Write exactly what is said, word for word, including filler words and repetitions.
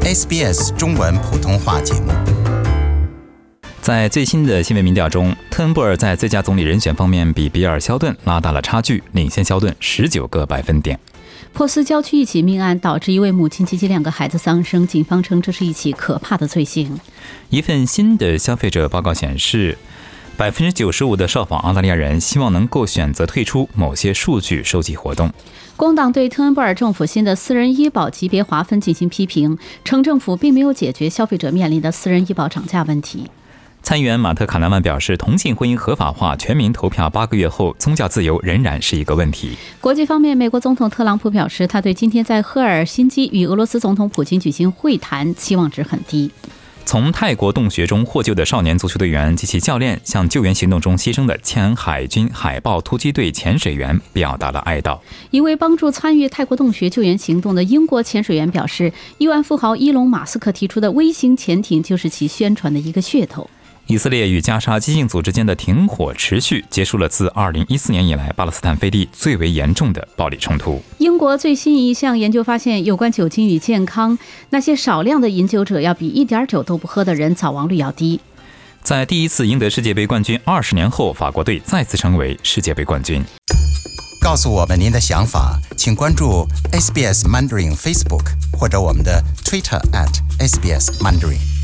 S B S 中文普通话节目。 在最新的新闻民调中，特恩布尔在最佳总理人选方面比比尔·肖顿拉大了差距，领先肖顿十九个百分点。 珀斯郊区一起命案导致一位母亲及其两个孩子丧生，警方称这是一起可怕的罪行。 一份新的消费者报告显示，百分之九十五的受访澳大利亚人希望能够选择退出某些数据收集活动。 工党对特恩布尔政府新的私人医保级别划分进行批评，称政府并没有解决消费者面临的私人医保涨价问题。 参议员马特·卡纳曼表示，同性婚姻合法化全民投票八个月后，宗教自由仍然是一个问题。 国际方面，美国总统特朗普表示，他对今天在赫尔辛基与俄罗斯总统普京举行会谈期望值很低。 从泰国洞穴中获救的少年足球队员及其教练向救援行动中牺牲的前海军海豹突击队潜水员表达了哀悼。 一位帮助参与泰国洞穴救援行动的英国潜水员表示，亿万富豪伊隆·马斯克提出的微型潜艇就是其宣传的一个噱头。 以色列与加沙激进组织间的停火持续，结束了自二零一四年以来巴勒斯坦飞地最为严重的暴力冲突。 英国最新一项研究发现，有关酒精与健康，那些少量的饮酒者要比一点酒都不喝的人早亡率要低。 在第一次赢得世界杯冠军二十年后，法国队再次成为世界杯冠军。 告诉我们您的想法，请关注 S B S Mandarin Facebook 或者我们的 Twitter at S B S Mandarin。